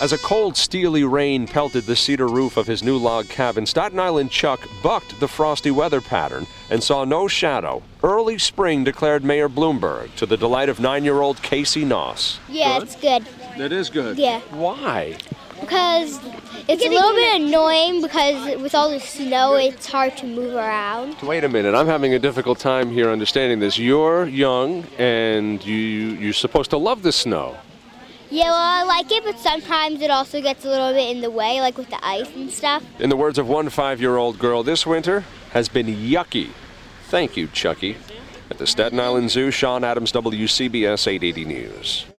As a cold, steely rain pelted the cedar roof of his new log cabin, Staten Island Chuck bucked the frosty weather pattern and saw no shadow. Early spring, declared Mayor Bloomberg, to the delight of 9-year-old Casey Noss. Yeah, good. It's good. That is good? Yeah. Why? Because it's a little bit annoying because with all the snow, it's hard to move around. Wait a minute, I'm having a difficult time here understanding this. You're young and you're supposed to love the snow. Yeah, well, I like it, but sometimes it also gets a little bit in the way, like with the ice and stuff. In the words of one 5-year-old girl, this winter has been yucky. Thank you, Chucky. At the Staten Island Zoo, Sean Adams, WCBS 880 News.